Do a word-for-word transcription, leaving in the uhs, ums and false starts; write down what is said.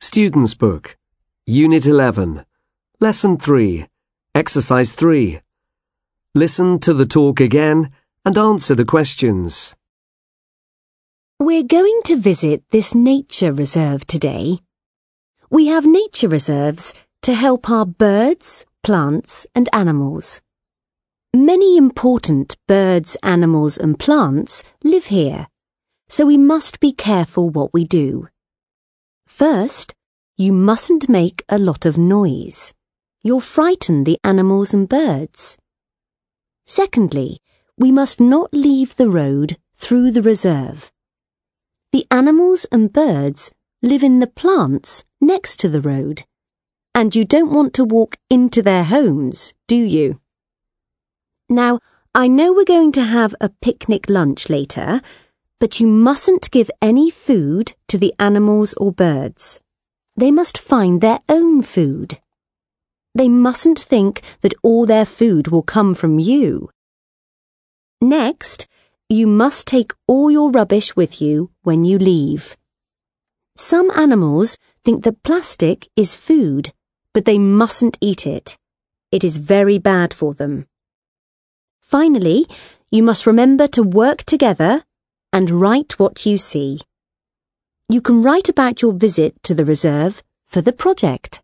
Student's Book, Unit eleven, Lesson three, Exercise three. Listen to the talk again and answer the questions. We're going to visit this nature reserve today. We have nature reserves to help our birds, plants and animals. Many important birds, animals and plants live here, so we must be careful what we do. First, you mustn't make a lot of noise. You'll frighten the animals and birds. Secondly, we must not leave the road through the reserve. The animals and birds live in the plants next to the road, and you don't want to walk into their homes, do you? Now, I know we're going to have a picnic lunch later, but you mustn't give any food to the animals or birds. They must find their own food. They mustn't think that all their food will come from you. Next, you must take all your rubbish with you when you leave. Some animals think that plastic is food, but they mustn't eat it. It is very bad for them. Finally, you must remember to work together and write what you see. You can write about your visit to the reserve for the project.